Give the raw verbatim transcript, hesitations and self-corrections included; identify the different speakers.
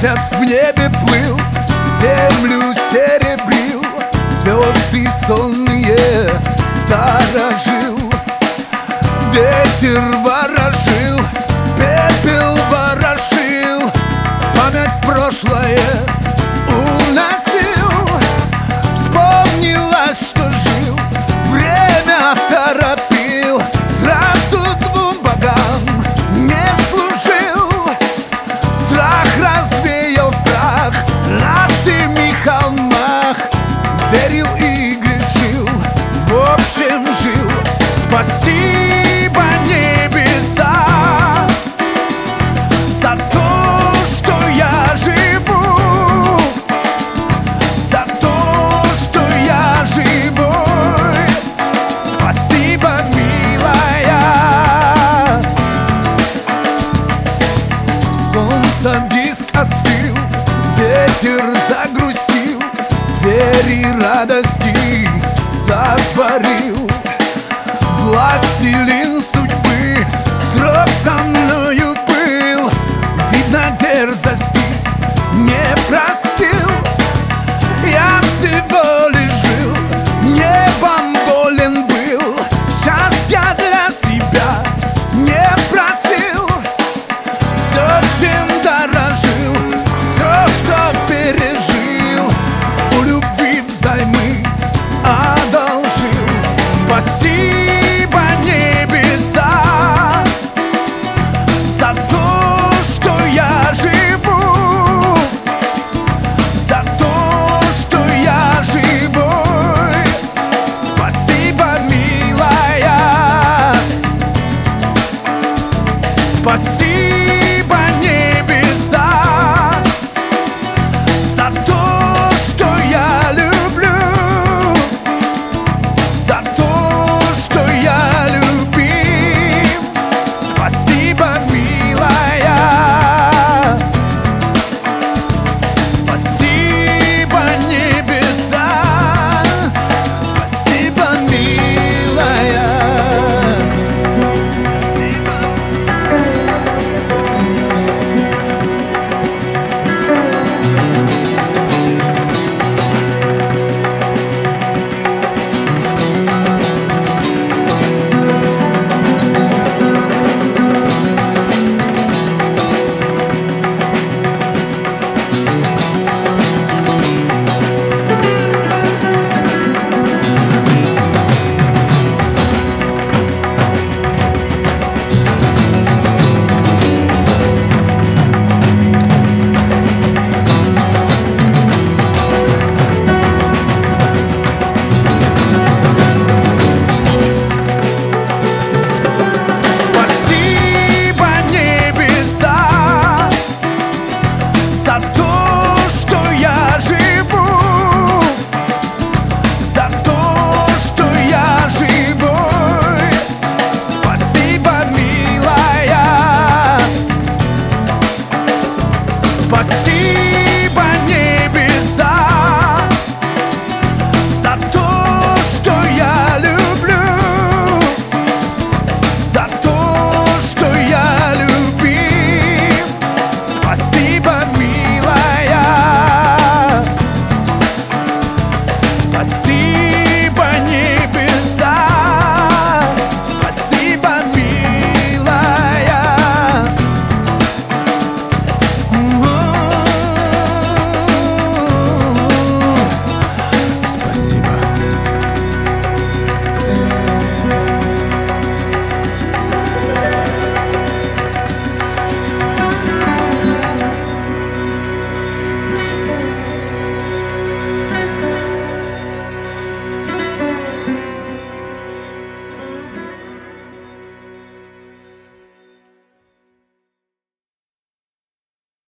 Speaker 1: Месяц в небе плыл, землю серебрил, звезды сонные сторожил. Ветер ворожил, пепел ворошил, память в прошлое уносил. Вспомнилось, что жил, время торопил, сразу двум богам не служил. Страх развеял прах на семи холмах, верил и грешил, в общем жил. Спасибо, небеса, за то, что я живу, за то, что я живой. Спасибо, милая. Солнце диск остыл, ветер загрустил, двери радости затворил. Властелин